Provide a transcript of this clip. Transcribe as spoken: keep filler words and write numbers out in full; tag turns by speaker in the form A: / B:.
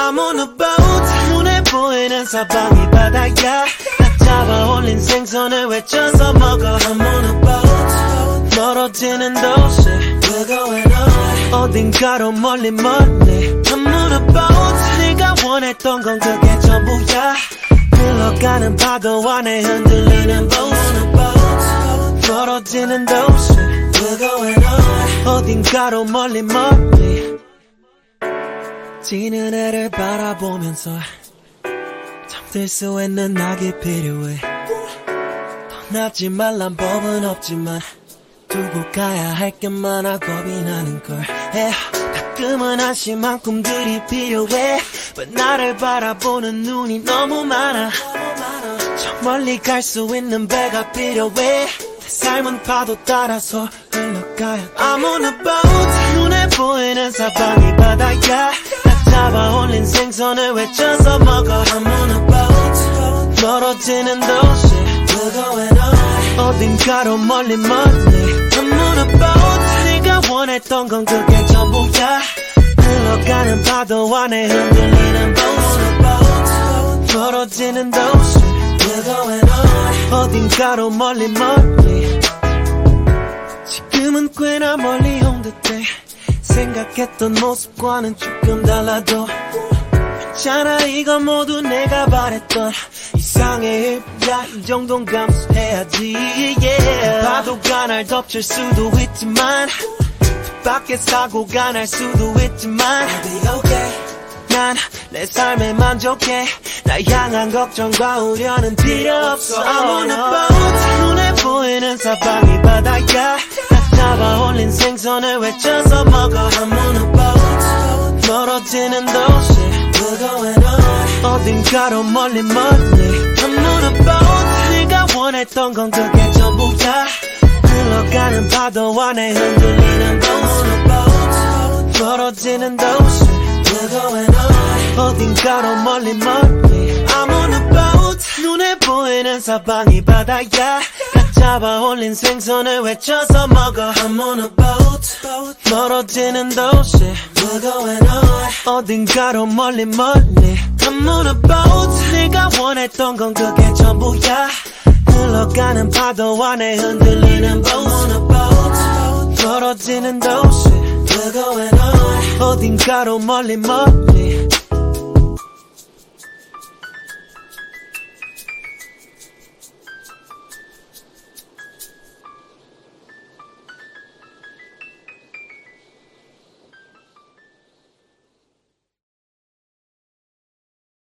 A: I'm on a boat. 눈에 보이는 사방이 바다야. 딱 잡아 올린 생선을 외쳐서 먹어. I'm on a boat. 멀어지는 도시 We're going on. 어딘가로 멀리 멀리 I'm on a boat. 네가 원했던 건 그게 전부야. 흘러가는 파도 안에 흔들리는 boat. I'm on a boat. 멀어지는 도시 We're going on. 어딘가로 멀리 멀리 지는 해를 바라보면서 잠들 수 있는 낙이 필요해. 떠나지 말란 법은 없지만 두고 가야 할 게 많아 겁이 나는걸. 가끔은 한심한 꿈들이 필요해. But 나를 바라보는 눈이 너무 많아. 저 멀리 갈 수 있는 배가 필요해. 내 삶은 파도 따라서 흘러가야 I'm on a boat. 눈에 보이는 사방이 바다야. 딱 잡아 올린 생선을 외쳐서 먹어. I'm on a boat. 멀어지는 도시 We're going on. 어딘가로 멀리 멀리 I'm on a boat. 네가 원했던 건 그게 전부야. 흘러가는 파도 안에 흔들리는 boat. I'm on a boat. 멀어지는 도시 We're going on. 어딘가로 멀리 멀리 지금은 꽤나 멀리 온 듯해. 생각했던 모습과는 조금 달라도 괜찮아 이건 모두 내가 바랬던 이상의 일이야. 이 정도는 감수해야지 yeah. 파도가 날 덮칠 수도 있지만 밖에 사고가 날 수도 있지만 I'll be okay. 난 내 삶에 만족해. 날 향한 걱정과 우려는 필요 없어. I'm on a boat. 눈에 보이는 사방이 바다야. 딱 잡아 올린 생선을 외쳐서 먹어. I'm on a boat. 멀어지는 도시 We're going on. 어딘가로 멀리 멀리 I'm on a boat. 네가 원했던 건 그게 전부야. 흘러가는 파도 안에 흔들리는 boat. I'm on a boat. 멀어지는 도시 We're going on. 어딘가로 멀리 멀리 I'm on a boat. 눈에 보이는 사방이 바다야. 딱 잡아 올린 생선을 외쳐서 먹어. I'm on a boat. 멀어지는 도시 We're going on. 어딘가로 멀리 멀리 I'm on a boat. 네가 원했던 건 그게 전부야. 흘러가는 파도 안에 흔들리는 boat. I'm on a boat. 멀어지는 도시 We're going on. 어딘가로 멀리 멀리